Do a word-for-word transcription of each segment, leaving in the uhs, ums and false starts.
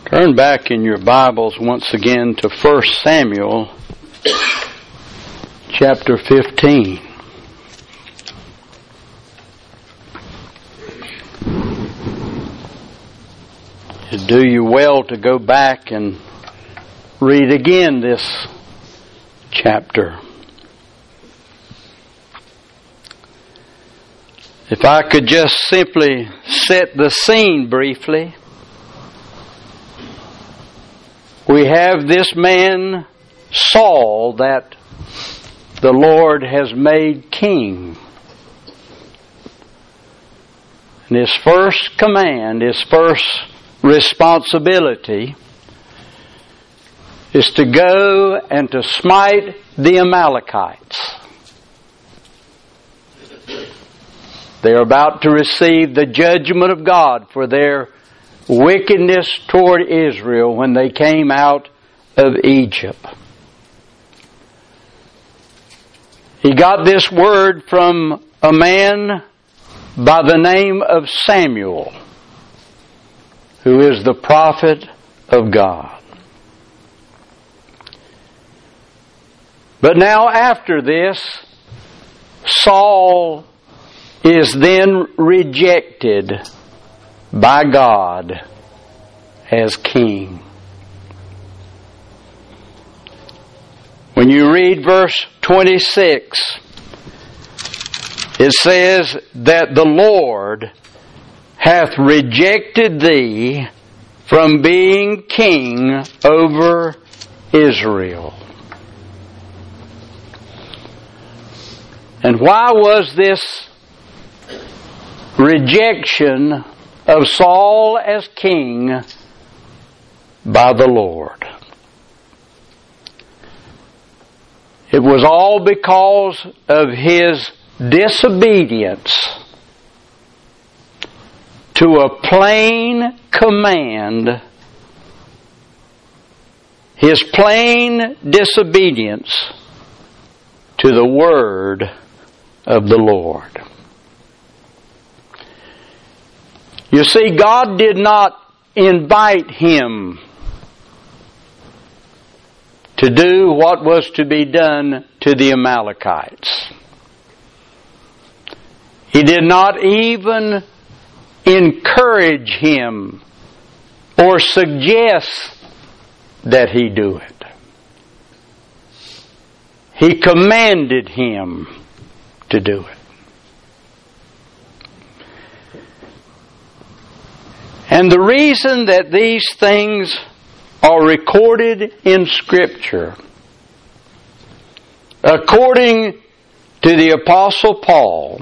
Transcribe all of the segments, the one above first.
Turn back in your Bibles once again to First Samuel chapter fifteen. It'd do you well to go back and read again this chapter. If I could just simply set the scene briefly. We have this man, Saul, that the Lord has made king. And his first command, his first responsibility is to go and to smite the Amalekites. They are about to receive the judgment of God for their wickedness toward Israel when they came out of Egypt. He got this word from a man by the name of Samuel, who is the prophet of God. But now after this, Saul is then rejected by God as king. When you read verse twenty-six, it says that the Lord hath rejected thee from being king over Israel. And why was this rejection of Saul as king by the Lord? It was all because of his disobedience to a plain command, his plain disobedience to the word of the Lord. You see, God did not invite him to do what was to be done to the Amalekites. He did not even encourage him or suggest that he do it. He commanded him to do it. And the reason that these things are recorded in Scripture, according to the Apostle Paul,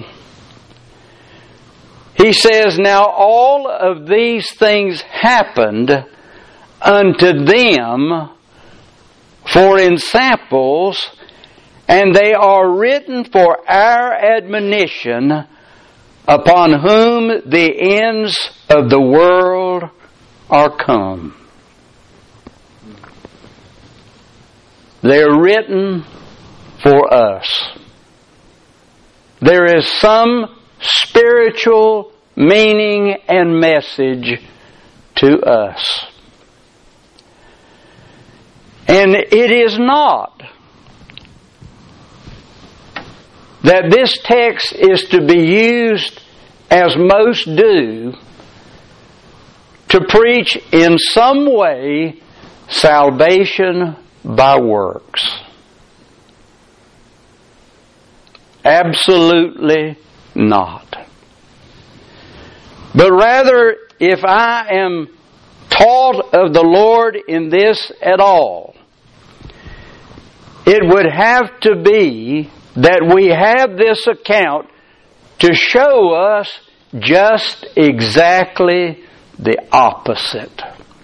he says, now all of these things happened unto them for ensamples, and they are written for our admonition, upon whom the ends of the world are come. They are written for us. There is some spiritual meaning and message to us. And it is not that this text is to be used, as most do, to preach in some way salvation by works. Absolutely not. But rather, if I am taught of the Lord in this at all, it would have to be that we have this account to show us just exactly the opposite.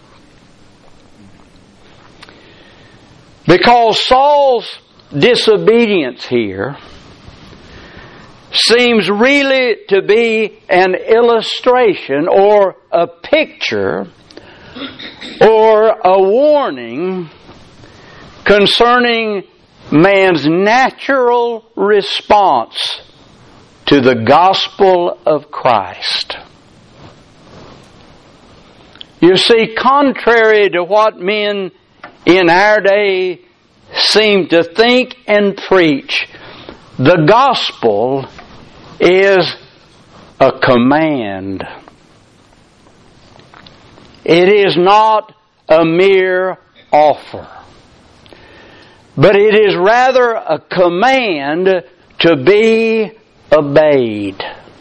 Because Saul's disobedience here seems really to be an illustration or a picture or a warning concerning man's natural response to the gospel of Christ. You see, contrary to what men in our day seem to think and preach, the gospel is a command. It is not a mere offer, but it is rather a command to be obeyed.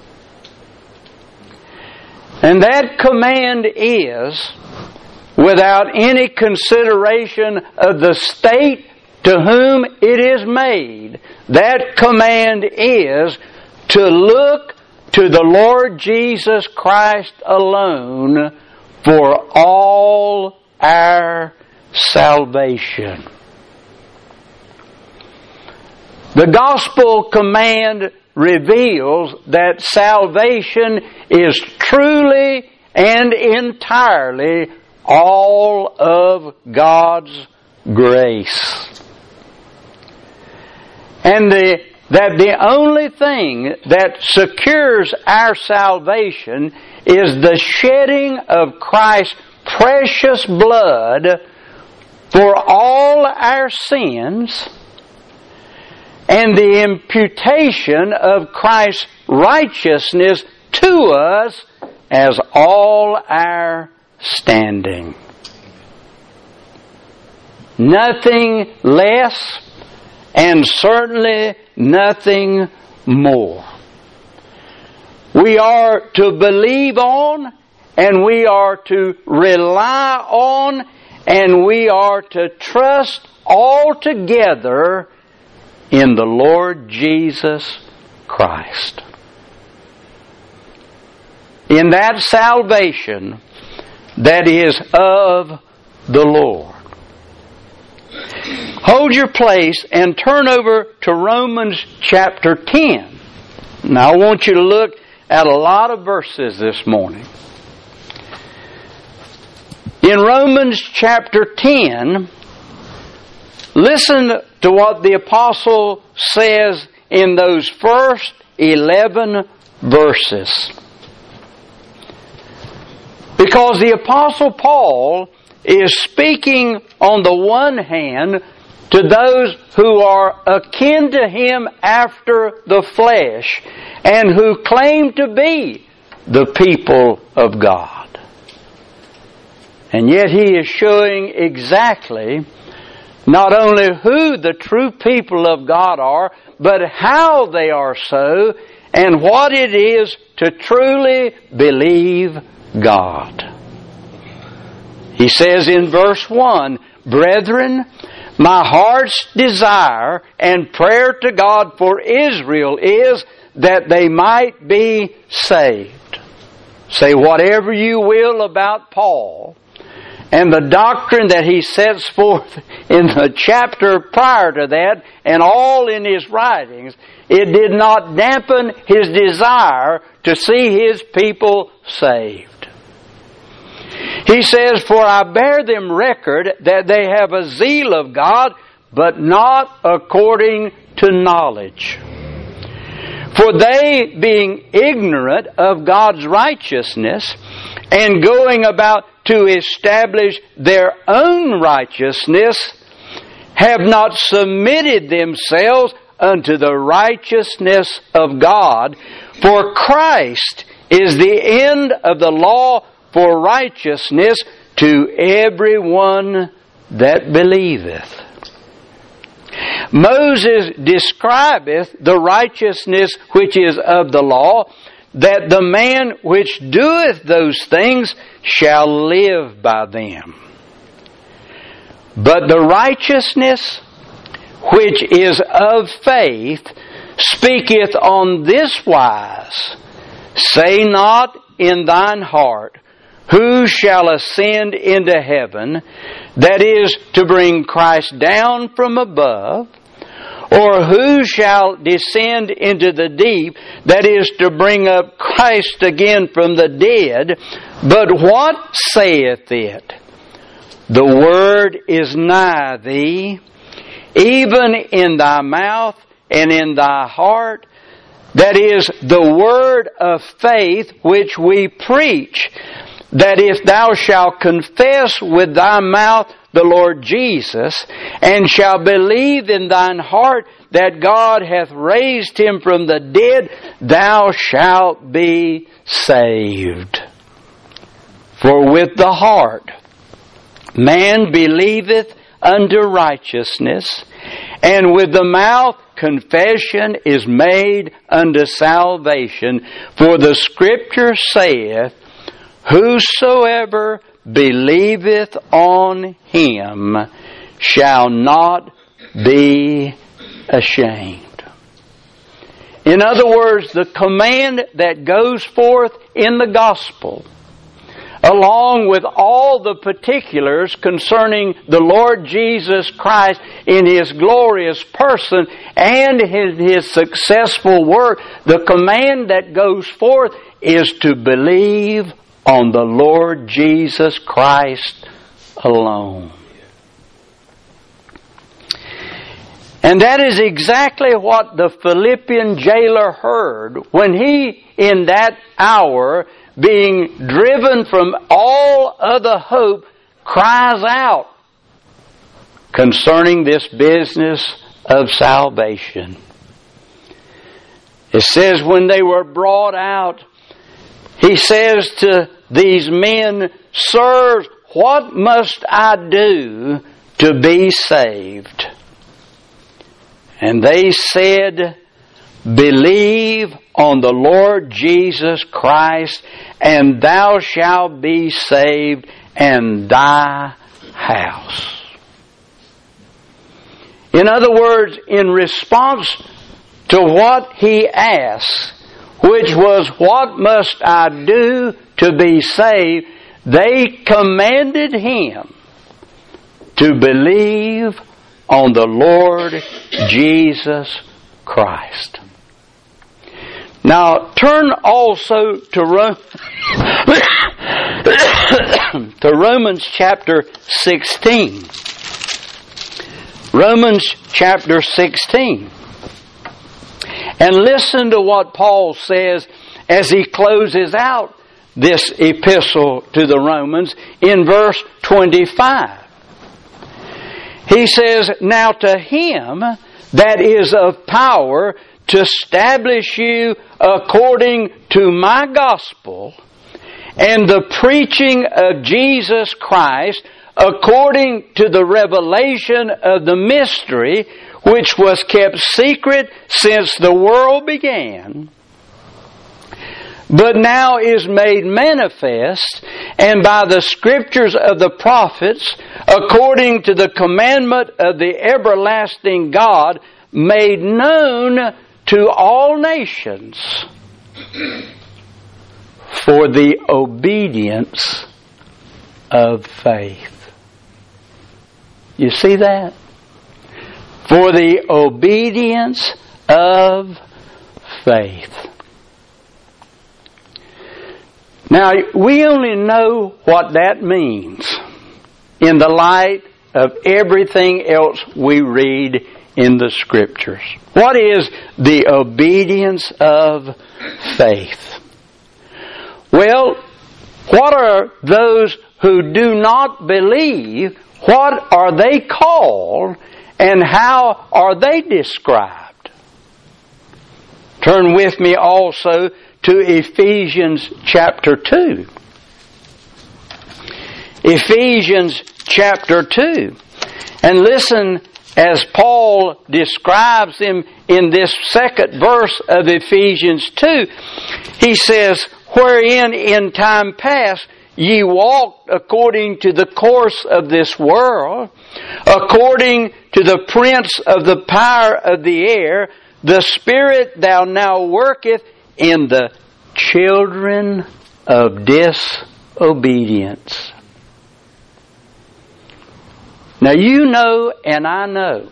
And that command is, without any consideration of the state to whom it is made, that command is to look to the Lord Jesus Christ alone for all our salvation. The gospel command reveals that salvation is truly and entirely all of God's grace. And the, that the only thing that secures our salvation is the shedding of Christ's precious blood for all our sins, and the imputation of Christ's righteousness to us as all our standing. Nothing less, and certainly nothing more. We are to believe on, and we are to rely on, and we are to trust altogether in the Lord Jesus Christ. In that salvation that is of the Lord. Hold your place and turn over to Romans chapter ten. Now I want you to look at a lot of verses this morning. In Romans chapter ten, listen to what the apostle says in those first eleven verses. Because the apostle Paul is speaking on the one hand to those who are akin to him after the flesh and who claim to be the people of God. And yet he is showing exactly not only who the true people of God are, but how they are so, and what it is to truly believe God. He says in verse one, "Brethren, my heart's desire and prayer to God for Israel is that they might be saved." Say whatever you will about Paul and the doctrine that he sets forth in the chapter prior to that and all in his writings, it did not dampen his desire to see his people saved. He says, "For I bear them record that they have a zeal of God, but not according to knowledge. For they, being ignorant of God's righteousness, and going about to establish their own righteousness, have not submitted themselves unto the righteousness of God. For Christ is the end of the law for righteousness to every one that believeth." Moses describeth the righteousness which is of the law, that the man which doeth those things shall live by them. But the righteousness which is of faith speaketh on this wise, "Say not in thine heart, Who shall ascend into heaven?" That is, to bring Christ down from above. "Or who shall descend into the deep?" That is, to bring up Christ again from the dead. "But what saith it? The word is nigh thee, even in thy mouth and in thy heart." That is, the word of faith which we preach, that if thou shalt confess with thy mouth the Lord Jesus, and shalt believe in thine heart that God hath raised him from the dead, thou shalt be saved. For with the heart man believeth unto righteousness, and with the mouth confession is made unto salvation. For the Scripture saith, whosoever believeth on him shall not be ashamed. In other words, the command that goes forth in the gospel, along with all the particulars concerning the Lord Jesus Christ in His glorious person and His, His successful work, the command that goes forth is to believe on the Lord Jesus Christ alone. And that is exactly what the Philippian jailer heard when he, in that hour, being driven from all other hope, cries out concerning this business of salvation. It says when they were brought out, he says to these men, sirs, what must I do to be saved? And they said, believe on the Lord Jesus Christ, and thou shalt be saved, and thy house. In other words, in response to what he asked, which was, what must I do to be saved? They commanded him to believe on the Lord Jesus Christ. Now, turn also to, Ro- to Romans chapter sixteen. Romans chapter sixteen. And listen to what Paul says as he closes out this epistle to the Romans in verse twenty-five. He says, now to him that is of power to establish you according to my gospel and the preaching of Jesus Christ according to the revelation of the mystery which was kept secret since the world began, but now is made manifest, and by the Scriptures of the prophets, according to the commandment of the everlasting God, made known to all nations for the obedience of faith. You see that? For the obedience of faith. Now, we only know what that means in the light of everything else we read in the Scriptures. What is the obedience of faith? Well, what are those who do not believe? What are they called? And how are they described? Turn with me also to Ephesians chapter two. Ephesians chapter two. And listen as Paul describes them in this second verse of Ephesians two. He says, wherein in time past ye walked according to the course of this world, according to the prince of the power of the air, the spirit thou now worketh in the children of disobedience. Now you know and I know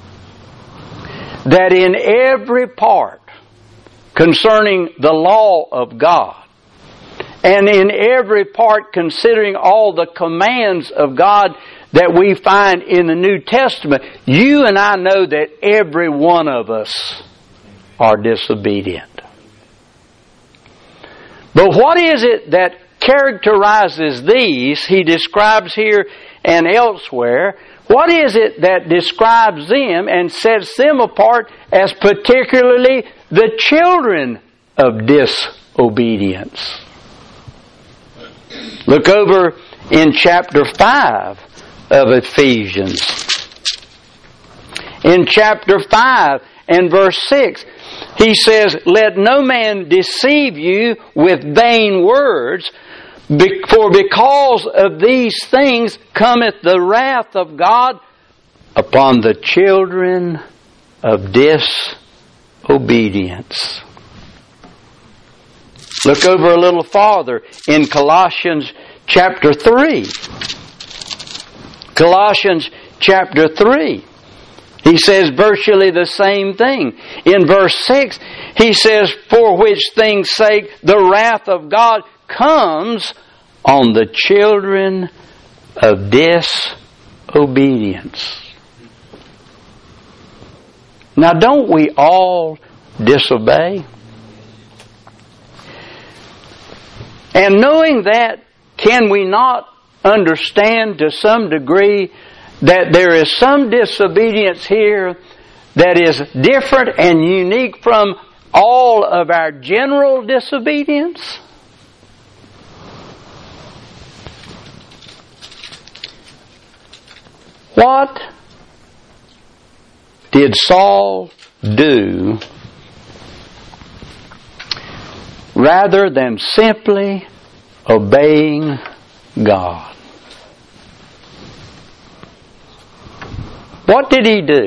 that in every part concerning the law of God, and in every part considering all the commands of God that we find in the New Testament, you and I know that every one of us are disobedient. But what is it that characterizes these, he describes here and elsewhere, what is it that describes them and sets them apart as particularly the children of disobedience? Look over in chapter five of Ephesians. In chapter five and verse six, he says, "Let no man deceive you with vain words, for because of these things cometh the wrath of God upon the children of disobedience." Look over a little farther in Colossians chapter three. Colossians chapter three. He says virtually the same thing. In verse six, he says, "For which things' sake the wrath of God comes on the children of disobedience." Now, don't we all disobey? And knowing that, can we not understand to some degree that there is some disobedience here that is different and unique from all of our general disobedience? What did Saul do rather than simply obeying God? What did he do?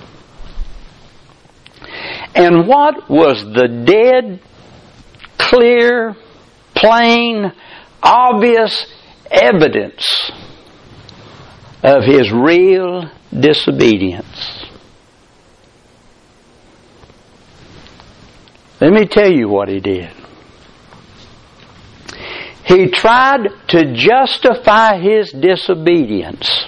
And what was the dead, clear, plain, obvious evidence of his real disobedience? Let me tell you what he did. He tried to justify his disobedience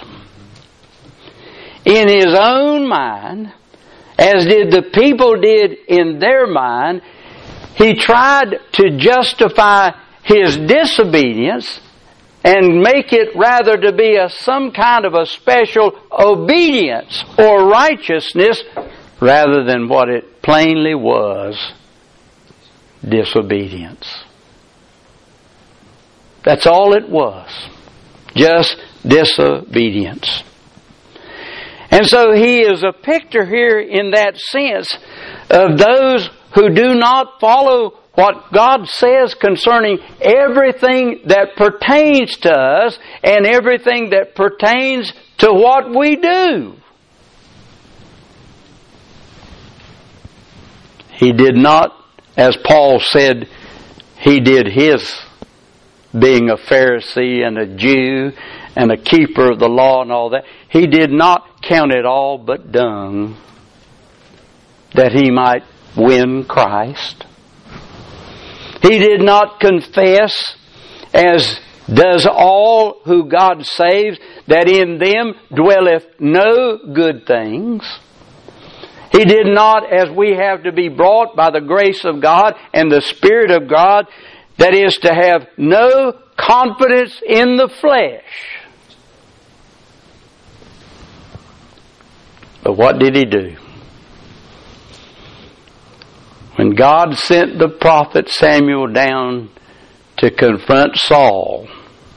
in his own mind, as did the people did in their mind. He tried to justify his disobedience and make it rather to be a some kind of a special obedience or righteousness rather than what it plainly was, disobedience. That's all it was. Just disobedience. And so he is a picture here in that sense of those who do not follow what God says concerning everything that pertains to us and everything that pertains to what we do. He did not, as Paul said, he did his, being a Pharisee and a Jew and a keeper of the law and all that, he did not count it all but dung that he might win Christ. He did not confess, as does all who God saves, that in them dwelleth no good things. He did not, as we have to be brought by the grace of God and the Spirit of God, that is to have no confidence in the flesh. But what did he do? When God sent the prophet Samuel down to confront Saul,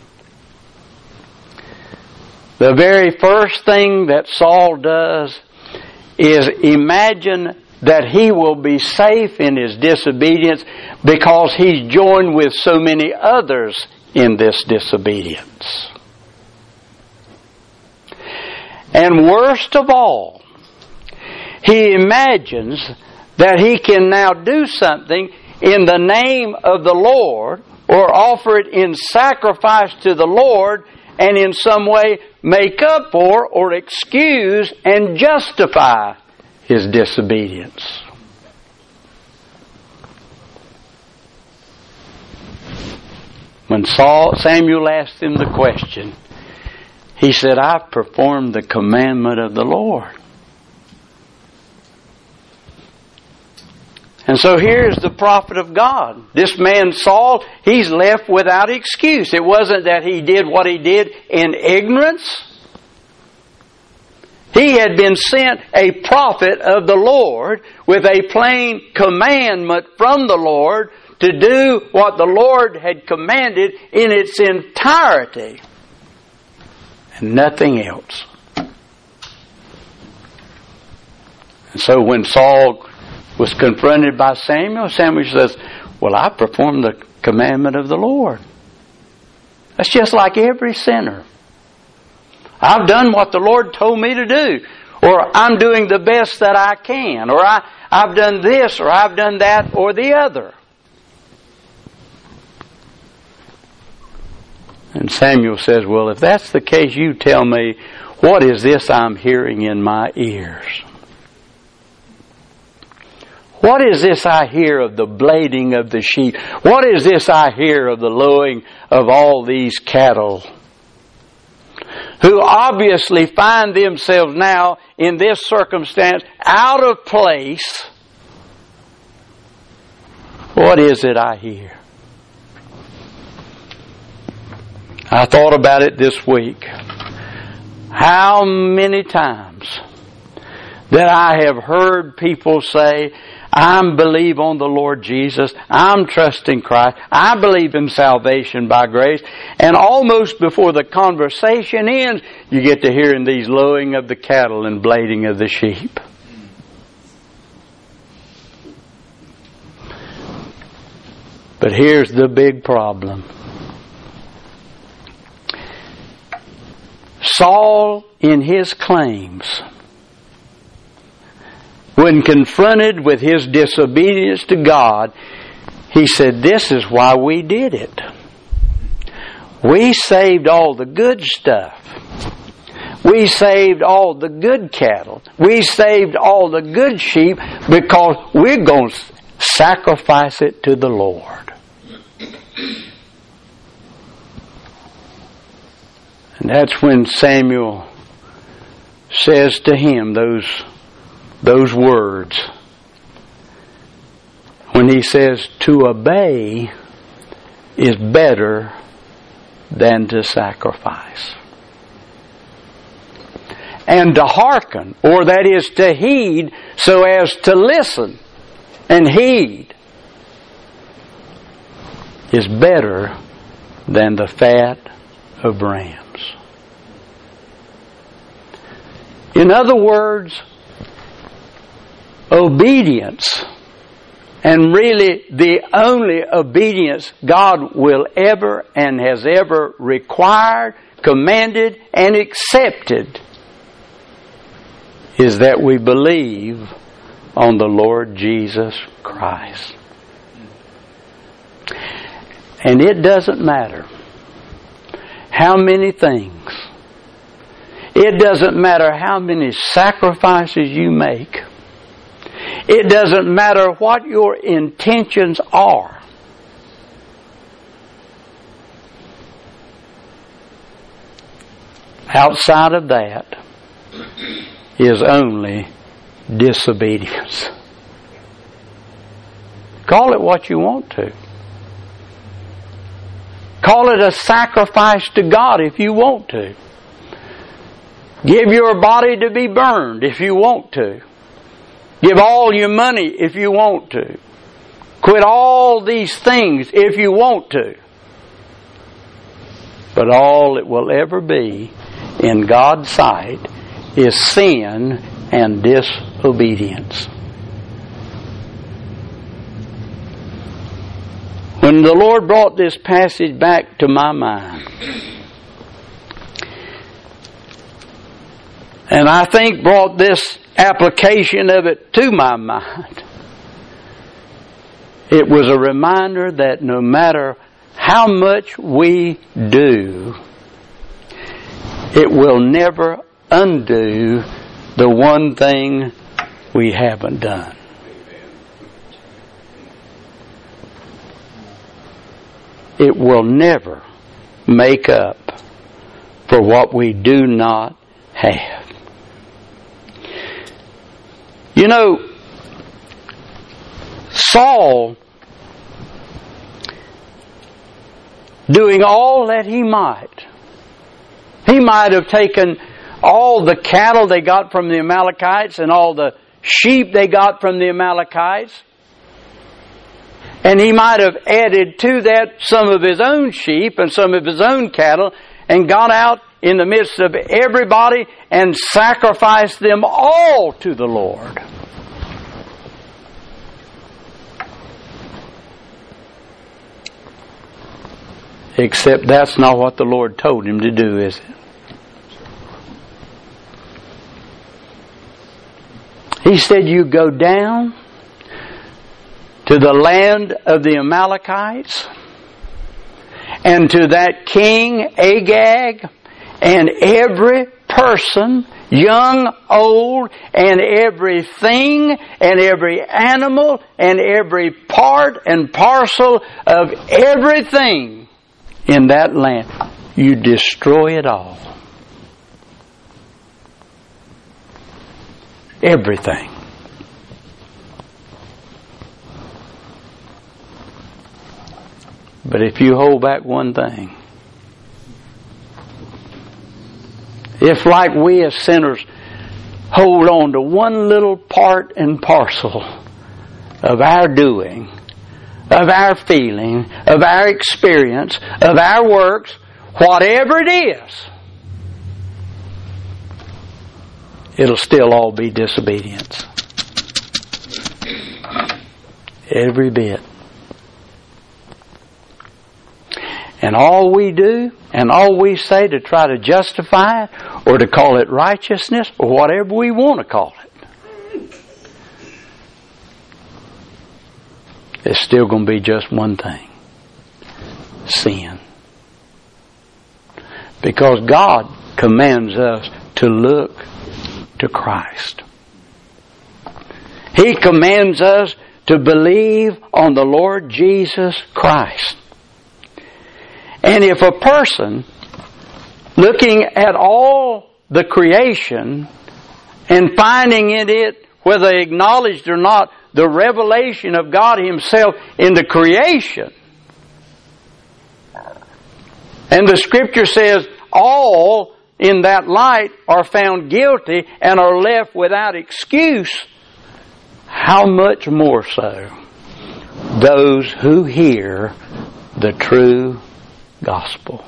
the very first thing that Saul does is imagine that he will be safe in his disobedience because he's joined with so many others in this disobedience. And worst of all, he imagines that he can now do something in the name of the Lord or offer it in sacrifice to the Lord and in some way make up for or excuse and justify his disobedience. When Saul, Samuel asked him the question, he said, "I've performed the commandment of the Lord." And so here's the prophet of God. This man Saul, he's left without excuse. It wasn't that he did what he did in ignorance. He had been sent a prophet of the Lord with a plain commandment from the Lord to do what the Lord had commanded in its entirety and nothing else. And so when Saul was confronted by Samuel, Samuel says, well, I performed the commandment of the Lord. That's just like every sinner. I've done what the Lord told me to do. Or I'm doing the best that I can. Or I, I've done this, or I've done that, or the other. And Samuel says, well, if that's the case, you tell me, what is this I'm hearing in my ears? What is this I hear of the bleating of the sheep? What is this I hear of the lowing of all these cattle? Who obviously find themselves now in this circumstance out of place. What is it I hear? I thought about it this week. How many times that I have heard people say, I believe on the Lord Jesus. I'm trusting Christ. I believe in salvation by grace. And almost before the conversation ends, you get to hearing these lowing of the cattle and bleating of the sheep. But here's the big problem. Saul, in his claims, when confronted with his disobedience to God, he said, this is why we did it. We saved all the good stuff. We saved all the good cattle. We saved all the good sheep because we're going to sacrifice it to the Lord. And that's when Samuel says to him those Those words, when he says to obey is better than to sacrifice. And to hearken, or that is to heed, so as to listen and heed, is better than the fat of rams. In other words, obedience, and really the only obedience God will ever and has ever required, commanded, and accepted, is that we believe on the Lord Jesus Christ. And it doesn't matter how many things, it doesn't matter how many sacrifices you make, it doesn't matter what your intentions are. Outside of that is only disobedience. Call it what you want to. Call it a sacrifice to God if you want to. Give your body to be burned if you want to. Give all your money if you want to. Quit all these things if you want to. But all it will ever be in God's sight is sin and disobedience. When the Lord brought this passage back to my mind, and I think brought this application of it to my mind, it was a reminder that no matter how much we do, it will never undo the one thing we haven't done. It will never make up for what we do not have. You know, Saul, doing all that he might, he might have taken all the cattle they got from the Amalekites and all the sheep they got from the Amalekites, and he might have added to that some of his own sheep and some of his own cattle and gone out in the midst of everybody and sacrificed them all to the Lord. Except that's not what the Lord told him to do, is it? He said, you go down to the land of the Amalekites and to that king Agag, and every person, young, old, and everything, and every animal, and every part and parcel of everything in that land, you destroy it all. Everything. But if you hold back one thing, if like we as sinners hold on to one little part and parcel of our doing, of our feeling, of our experience, of our works, whatever it is, it'll still all be disobedience. Every bit. And all we do, and all we say to try to justify it, or to call it righteousness, or whatever we want to call it, it's still going to be just one thing. Sin. Because God commands us to look to Christ. He commands us to believe on the Lord Jesus Christ. And if a person, looking at all the creation and finding in it, whether they acknowledged or not, the revelation of God Himself in the creation, and the Scripture says all in that light are found guilty and are left without excuse, how much more so those who hear the true gospel?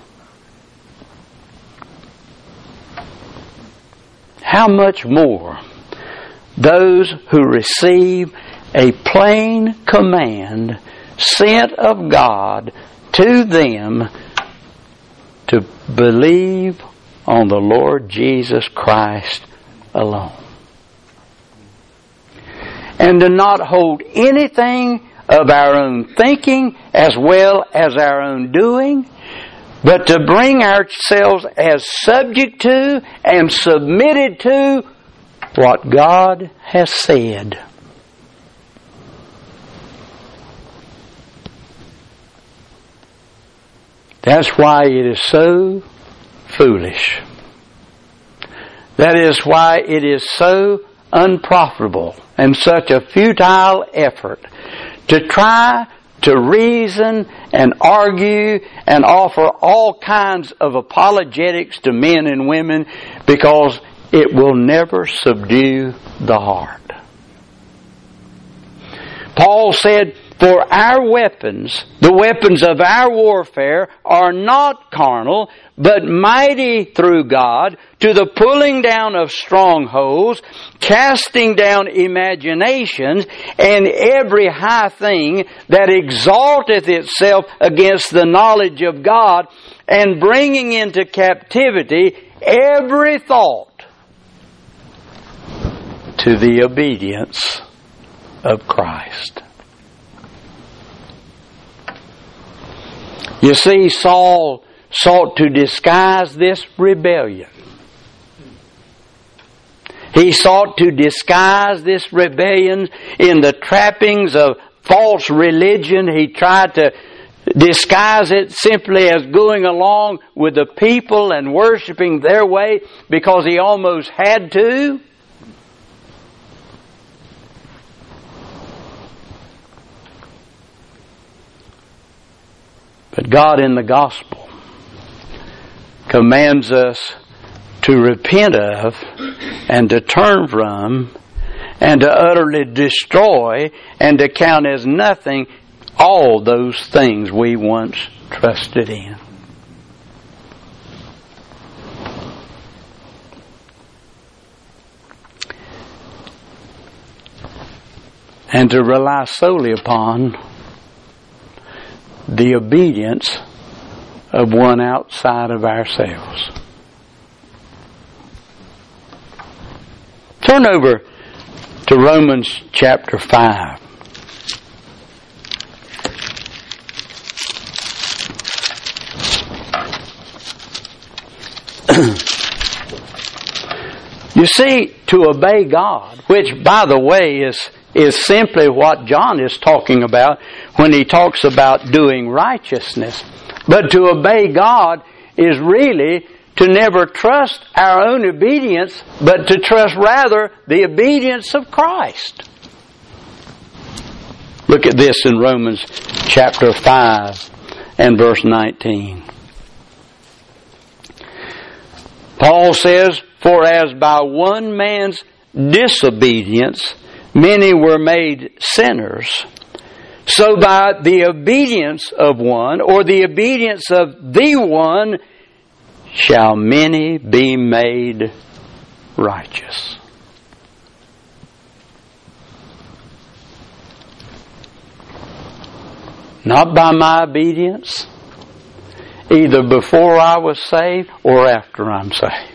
How much more those who receive a plain command sent of God to them to believe on the Lord Jesus Christ alone, and to not hold anything of our own thinking as well as our own doing, but to bring ourselves as subject to and submitted to what God has said. That's why it is so foolish. That is why it is so unprofitable and such a futile effort to try to reason and argue and offer all kinds of apologetics to men and women, because it will never subdue the heart. Paul said, for our weapons, the weapons of our warfare, are not carnal, but mighty through God, to the pulling down of strongholds, casting down imaginations, and every high thing that exalteth itself against the knowledge of God, and bringing into captivity every thought to the obedience of Christ. You see, Saul sought to disguise this rebellion. He sought to disguise this rebellion in the trappings of false religion. He tried to disguise it simply as going along with the people and worshiping their way because he almost had to. But God in the gospel commands us to repent of and to turn from and to utterly destroy and to count as nothing all those things we once trusted in. And to rely solely upon the obedience of one outside of ourselves. Turn over to Romans chapter five. You see, to obey God, which, by the way, is is simply what John is talking about when he talks about doing righteousness. But to obey God is really to never trust our own obedience, but to trust rather the obedience of Christ. Look at this in Romans chapter five and verse nineteen. Paul says, "For as by one man's disobedience many were made sinners, so by the obedience of one, or the obedience of the one, shall many be made righteous." Not by my obedience, either before I was saved or after I'm saved.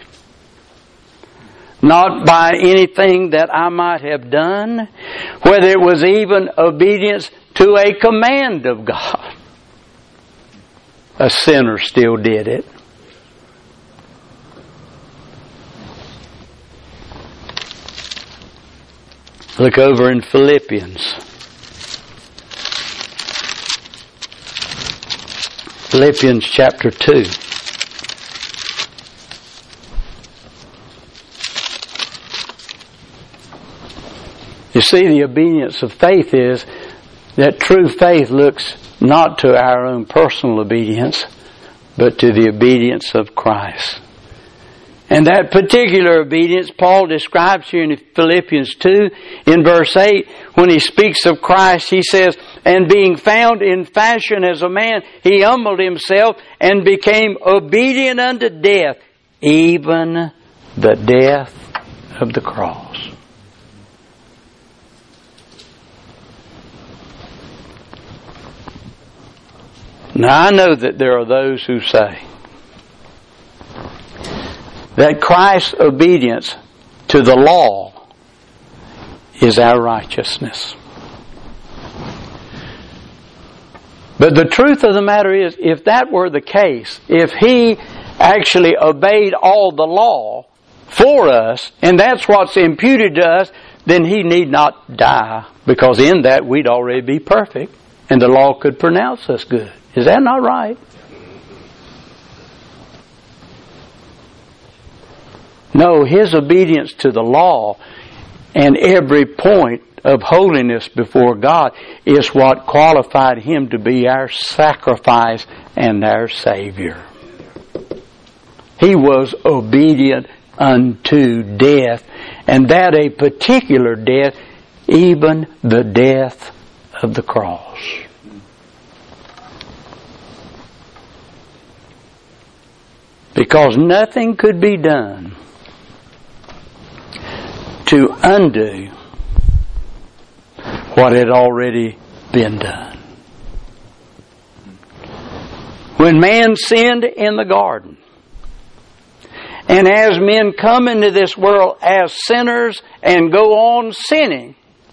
Not by anything that I might have done, whether it was even obedience to a command of God. A sinner still did it. Look over in Philippians. Philippians chapter two. You see, the obedience of faith is that true faith looks not to our own personal obedience, but to the obedience of Christ. And that particular obedience Paul describes here in Philippians two, in verse eight, when he speaks of Christ, he says, "And being found in fashion as a man, he humbled himself and became obedient unto death, even the death of the cross." Now I know that there are those who say that Christ's obedience to the law is our righteousness. But the truth of the matter is, if that were the case, if He actually obeyed all the law for us, and that's what's imputed to us, then He need not die, because in that we'd already be perfect, and the law could pronounce us good. Is that not right? No, His obedience to the law and every point of holiness before God is what qualified Him to be our sacrifice and our Savior. He was obedient unto death, and that a particular death, even the death of the cross. Because nothing could be done to undo what had already been done. When man sinned in the garden, and as men come into this world as sinners and go on sinning,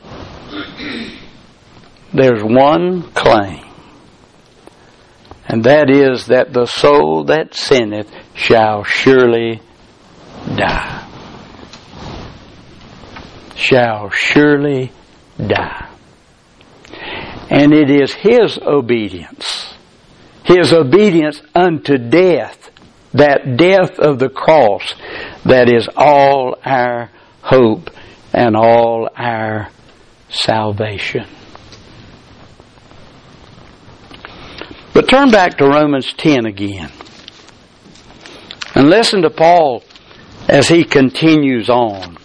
there's one claim. And that is that the soul that sinneth shall surely die. Shall surely die. And it is His obedience, His obedience unto death, that death of the cross, that is all our hope and all our salvation. But turn back to Romans ten again. And listen to Paul as he continues on.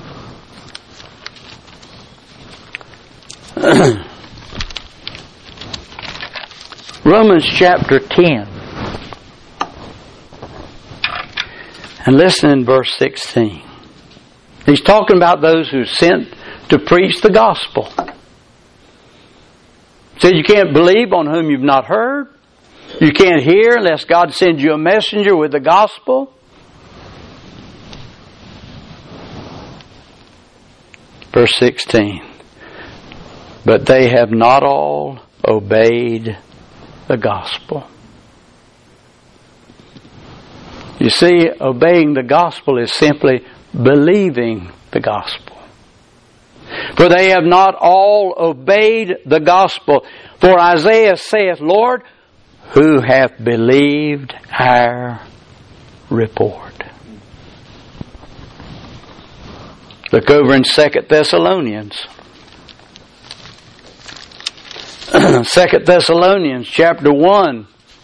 Romans chapter ten. And listen in verse sixteen. He's talking about those who are sent to preach the gospel. He said you can't believe on whom you've not heard. You can't hear unless God sends you a messenger with the gospel. Verse sixteen. But they have not all obeyed the gospel. You see, obeying the gospel is simply believing the gospel. For they have not all obeyed the gospel. For Isaiah saith, Lord, who hath believed our report? Look over in Second Thessalonians. Second Thessalonians chapter one.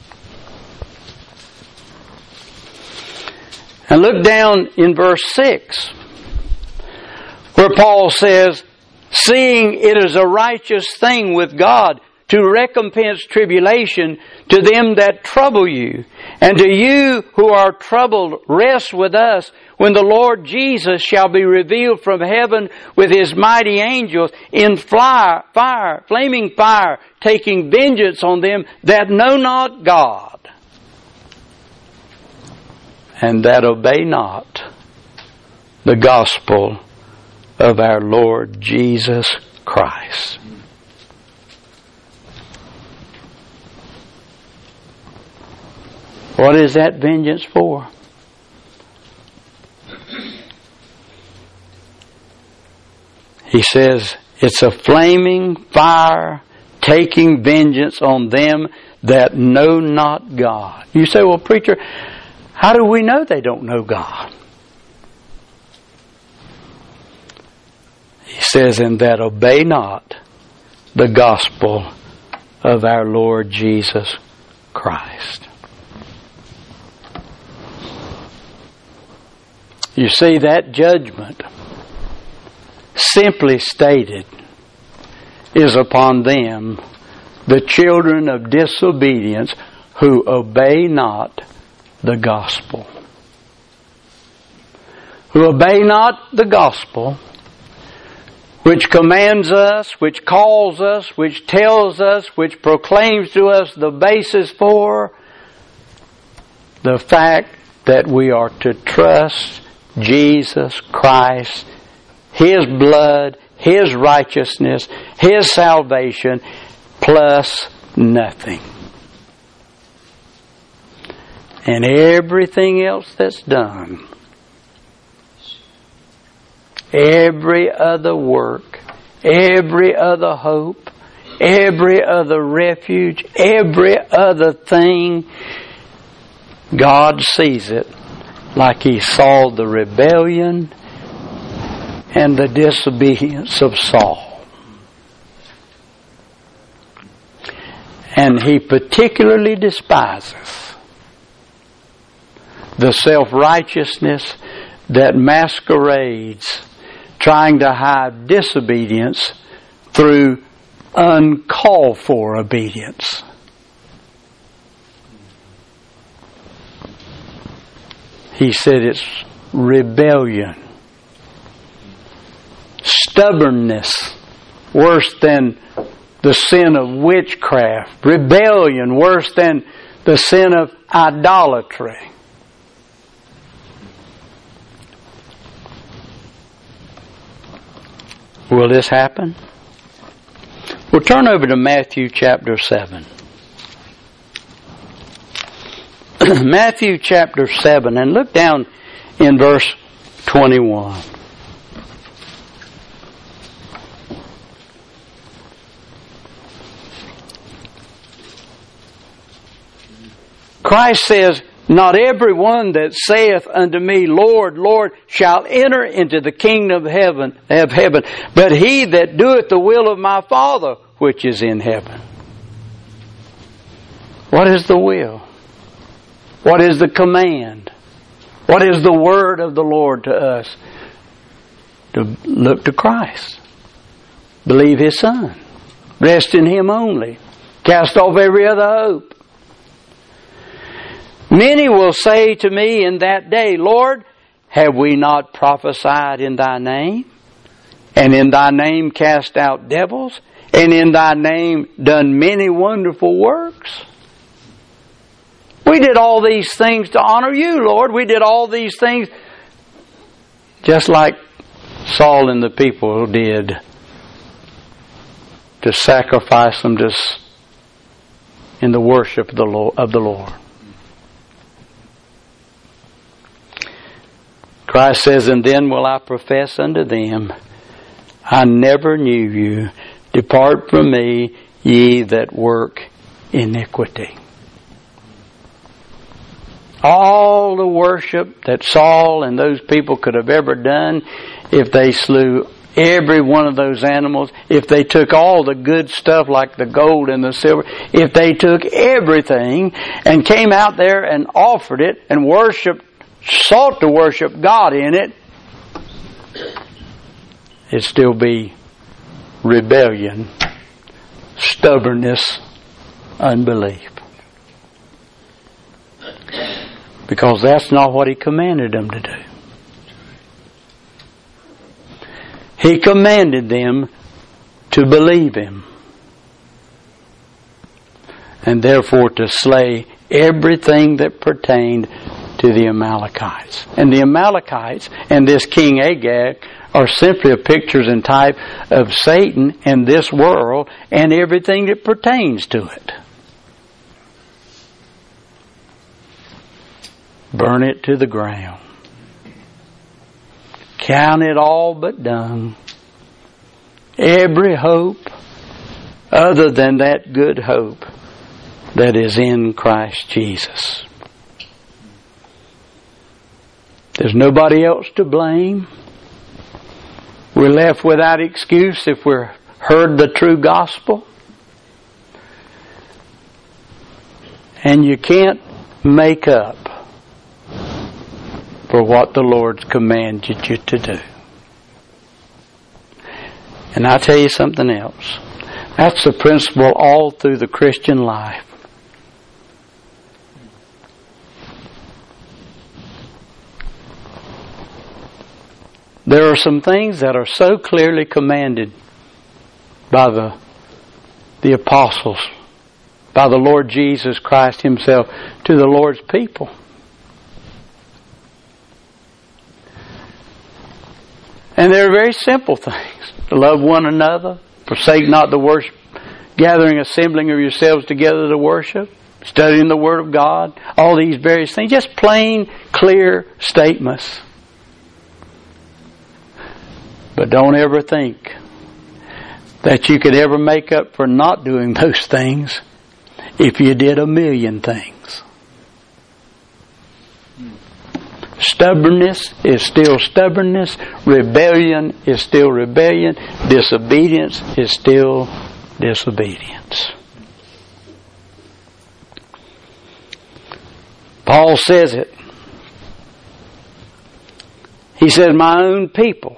And look down in verse six, where Paul says, seeing it is a righteous thing with God to recompense tribulation to them that trouble you, and to you who are troubled rest with us when the Lord Jesus shall be revealed from heaven with His mighty angels in fire, fire, flaming fire, taking vengeance on them that know not God, and that obey not the gospel of our Lord Jesus Christ. What is that vengeance for? He says, it's a flaming fire taking vengeance on them that know not God. You say, well, preacher, how do we know they don't know God? He says, and that obey not the gospel of our Lord Jesus Christ. You see, that judgment, simply stated, is upon them, the children of disobedience, who obey not the gospel. Who obey not the gospel, which commands us, which calls us, which tells us, which proclaims to us the basis for the fact that we are to trust Jesus Christ, His blood, His righteousness, His salvation, plus nothing. And everything else that's done, every other work, every other hope, every other refuge, every other thing, God sees it like He saw the rebellion and the disobedience of Saul. And He particularly despises the self-righteousness that masquerades trying to hide disobedience through uncalled for obedience. He said it's rebellion, stubbornness, worse than the sin of witchcraft, rebellion, worse than the sin of idolatry. Will this happen? We'll turn over to Matthew chapter seven. Matthew chapter seven, and look down in verse twenty-one. Christ says, not every one that saith unto me, Lord, Lord, shall enter into the kingdom of heaven, of heaven, but he that doeth the will of my Father which is in heaven. What is the will? What is the command? What is the word of the Lord to us? To look to Christ. Believe His Son. Rest in Him only. Cast off every other hope. Many will say to me in that day, Lord, have we not prophesied in Thy name? And in Thy name cast out devils? And in Thy name done many wonderful works? We did all these things to honor You, Lord. We did all these things just like Saul and the people did, to sacrifice them just in the worship of the Lord. Of the Lord. Christ says, and then will I profess unto them, I never knew you. Depart from me, ye that work iniquity. All the worship that Saul and those people could have ever done, if they slew every one of those animals, if they took all the good stuff like the gold and the silver, if they took everything and came out there and offered it and worshiped, sought to worship God in it, it'd still be rebellion, stubbornness, unbelief. Because that's not what He commanded them to do. He commanded them to believe Him. And therefore to slay everything that pertained to the Amalekites. And the Amalekites and this King Agag are simply a pictures and type of Satan and this world and everything that pertains to it. Burn it to the ground. Count it all but done. Every hope other than that good hope that is in Christ Jesus. There's nobody else to blame. We're left without excuse if we're heard the true gospel. And you can't make up for what the Lord's commanded you to do. And I'll tell you something else. That's the principle all through the Christian life. There are some things that are so clearly commanded by the, the apostles, by the Lord Jesus Christ Himself to the Lord's people. And they're very simple things. To love one another, forsake not the worship, gathering, assembling of yourselves together to worship, studying the Word of God, all these various things. Just plain, clear statements. But don't ever think that you could ever make up for not doing those things if you did a million things. Stubbornness is still stubbornness. Rebellion is still rebellion. Disobedience is still disobedience. Paul says it. He says, my own people,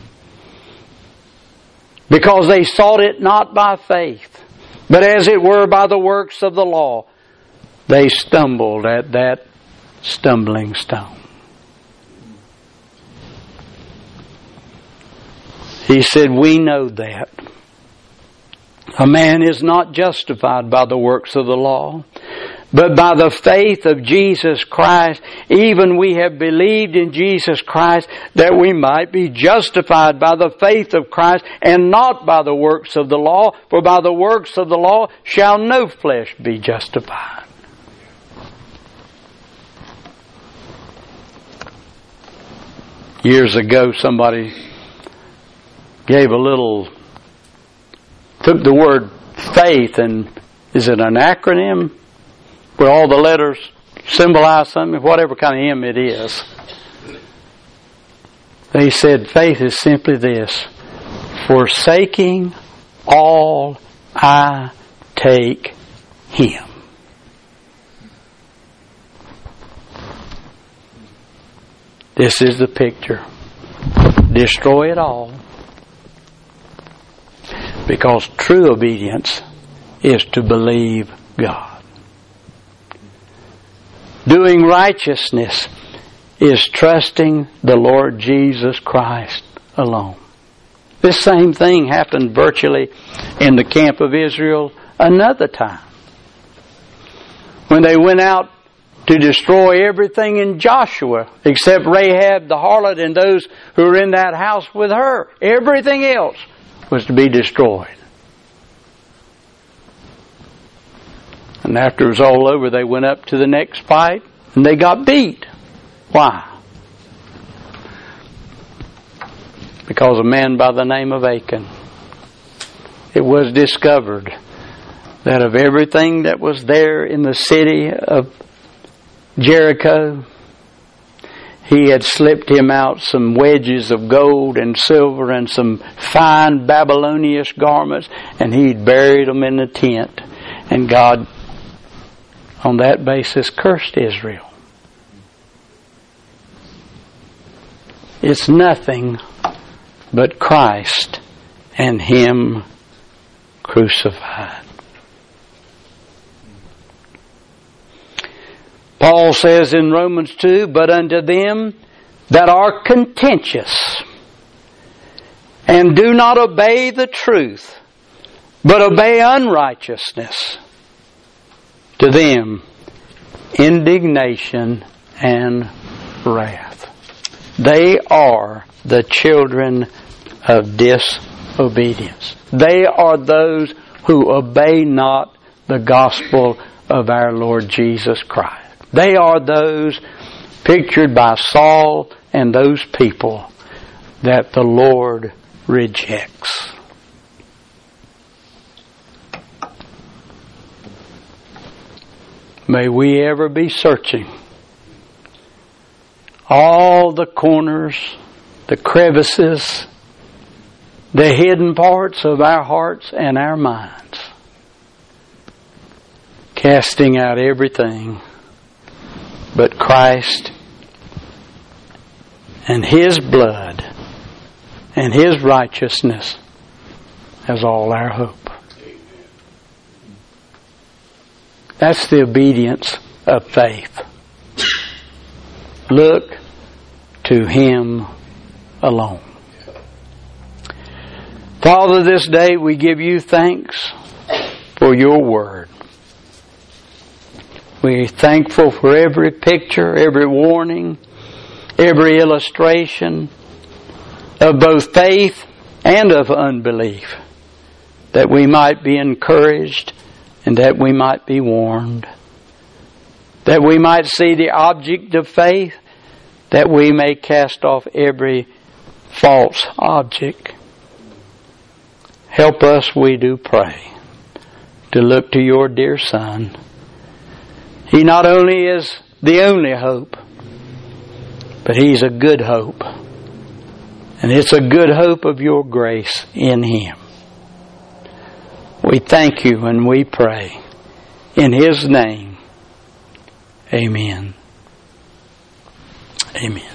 because they sought it not by faith, but as it were by the works of the law, they stumbled at that stumbling stone. He said, we know that. A man is not justified by the works of the law, but by the faith of Jesus Christ. Even we have believed in Jesus Christ that we might be justified by the faith of Christ and not by the works of the law. For by the works of the law shall no flesh be justified. Years ago, somebody gave a little, took the word faith and, is it an acronym? Where all the letters symbolize something, whatever kind of M it is. They said faith is simply this: forsaking all, I take Him. This is the picture. Destroy it all. Because true obedience is to believe God. Doing righteousness is trusting the Lord Jesus Christ alone. This same thing happened virtually in the camp of Israel another time. When they went out to destroy everything in Joshua except Rahab the harlot and those who were in that house with her. Everything else was to be destroyed. And after it was all over, they went up to the next fight and they got beat. Why? Because a man by the name of Achan. It was discovered that of everything that was there in the city of Jericho, he had slipped him out some wedges of gold and silver and some fine Babylonian garments, and he'd buried them in the tent. And God, on that basis, cursed Israel. It's nothing but Christ and Him crucified. Paul says in Romans two, but unto them that are contentious and do not obey the truth, but obey unrighteousness, to them indignation and wrath. They are the children of disobedience. They are those who obey not the gospel of our Lord Jesus Christ. They are those pictured by Saul and those people that the Lord rejects. May we ever be searching all the corners, the crevices, the hidden parts of our hearts and our minds, casting out everything but Christ and His blood and His righteousness as all our hope. That's the obedience of faith. Look to Him alone. Father, this day we give You thanks for Your Word. We're thankful for every picture, every warning, every illustration of both faith and of unbelief, that we might be encouraged and that we might be warned, that we might see the object of faith, that we may cast off every false object. Help us, we do pray, to look to Your dear Son. He not only is the only hope, but He's a good hope. And it's a good hope of Your grace in Him. We thank You and we pray in His name. Amen. Amen.